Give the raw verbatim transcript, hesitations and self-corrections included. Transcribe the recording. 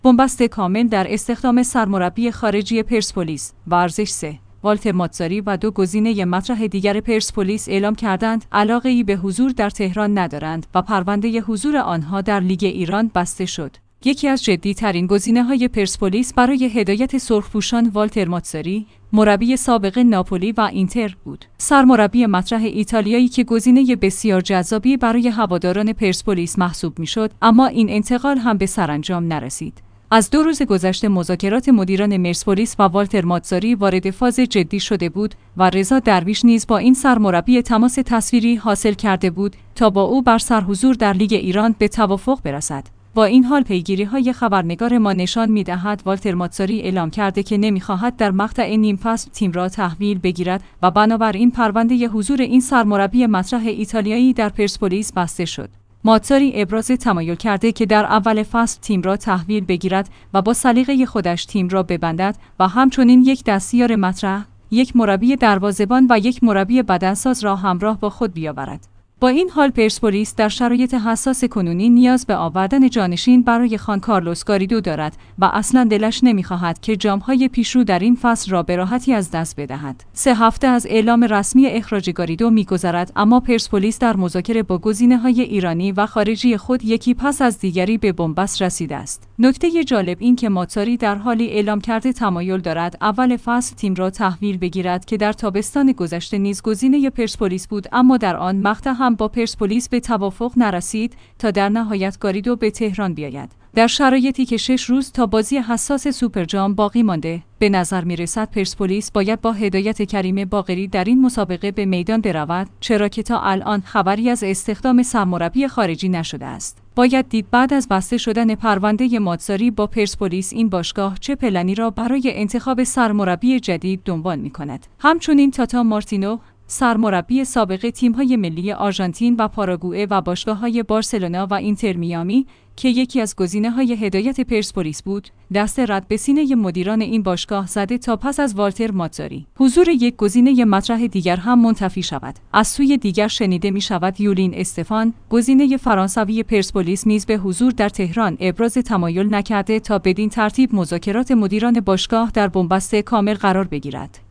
بنبست کامل در استخدام سرمربی خارجی پرسپولیس. ورزش سه. والتر ماتزاری و دو گزینه مطرح دیگر پرسپولیس اعلام کردند علاقه‌ای به حضور در تهران ندارند و پرونده حضور آنها در لیگ ایران بسته شد. یکی از جدی‌ترین گزینه‌های پرسپولیس برای هدایت سرخپوشان والتر ماتزاری، مربی سابق ناپولی و اینتر بود. سرمربی مطرح ایتالیایی که گزینه بسیار جذابی برای هواداران پرسپولیس محسوب می‌شد، اما این انتقال هم به سرانجام نرسید. از دو روز گذشته مذاکرات مدیران مرسپولیس و والتر ماتزاری وارد فاز جدی شده بود و رضا درویش نیز با این سرمربی تماس تصویری حاصل کرده بود تا با او بر سرحضور در لیگ ایران به توافق برسد. با این حال پیگیری‌های خبرنگار ما نشان می‌دهد والتر ماتزاری اعلام کرده که نمی‌خواهد در مقطع نیم فصل تیم را تحویل بگیرد و بنابراین پرونده حضور این سرمربی مطرح ایتالیایی در پرسپولیس بسته شد. ماتزاری ابراز تمایل کرده که در اول فصل تیم را تحویل بگیرد و با سلیقه خودش تیم را ببندد و همچنین یک دستیار مطرح، یک مربی دروازه‌بان و یک مربی بدنساز را همراه با خود بیاورد. با این حال پرسپولیس در شرایط حساس کنونی نیاز به آوردن جانشین برای خوان کارلوس گاریدو دارد و اصلا دلش نمی‌خواهد که جام‌های پیشرو در این فصل را به راحتی از دست بدهد. سه هفته از اعلام رسمی اخراج گاریدو می‌گذرد، اما پرسپولیس در مذاکره با گزینه‌های ایرانی و خارجی خود یکی پس از دیگری به بنبست رسیده است. نکته جالب این که ماتزاری در حالی اعلام کرده تمایل دارد اول فصل تیم را تحویل بگیرد که در تابستان گذشته نیز گزینه پرسپولیس بود، اما در آن مقطع هم با پرسپولیس به توافق نرسید تا در نهایت گاریدو به تهران بیاید. در شرایطی که شش روز تا بازی حساس سوپرجام باقی مانده، به نظر می‌رسد پرسپولیس باید با هدایت کریم باقری در این مسابقه به میدان برود، چرا که تا الان خبری از استخدام سرمربی خارجی نشده است. باید دید بعد از بسته شدن پرونده ماتزاری با پرسپولیس این باشگاه چه پلنی را برای انتخاب سرمربی جدید دنبال می‌کند. همچنین تاتا مارتینو، سرمربی سابق تیم‌های ملی آرژانتین و پاراگوئه و باشگاه‌های بارسلونا و اینتر میامی که یکی از گزینه‌های هدایت پرسپولیس بود، دست رد به سینه مدیران این باشگاه زده تا پس از والتر ماتزاری حضور یک گزینه مطرح دیگر هم منتفی شود. از سوی دیگر شنیده می‌شود یولین استفان، گزینه فرانسوی پرسپولیس نیز به حضور در تهران ابراز تمایل نکرده تا بدین ترتیب مذاکرات مدیران باشگاه در بنبست کامل قرار بگیرد.